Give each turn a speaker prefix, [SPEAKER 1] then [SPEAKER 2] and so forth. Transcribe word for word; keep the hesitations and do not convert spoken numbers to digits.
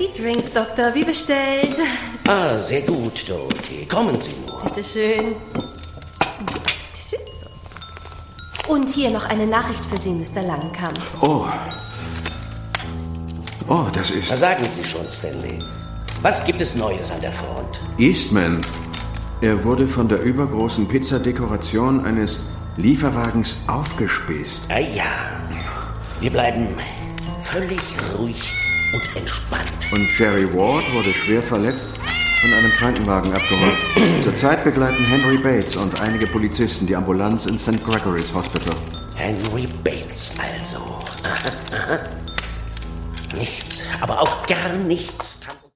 [SPEAKER 1] Die Drinks, Doktor, wie bestellt.
[SPEAKER 2] Ah, sehr gut, Dorothy. Kommen Sie nur.
[SPEAKER 1] Bitte schön. Und hier noch eine Nachricht für Sie, Mister Langenkamp.
[SPEAKER 3] Oh. Oh, das ist...
[SPEAKER 2] Was sagen Sie schon, Stanley? Was gibt es Neues an der Front?
[SPEAKER 3] Eastman. Er wurde von der übergroßen Pizzadekoration eines Lieferwagens aufgespießt.
[SPEAKER 2] Ah ja. Wir bleiben völlig ruhig und entspannt.
[SPEAKER 3] Und Jerry Ward wurde schwer verletzt von einem Krankenwagen abgeholt. Zurzeit begleiten Henry Bates und einige Polizisten die Ambulanz in Saint Gregory's Hospital.
[SPEAKER 2] Henry Bates also. Aha, aha. Nichts, aber auch gar nichts kann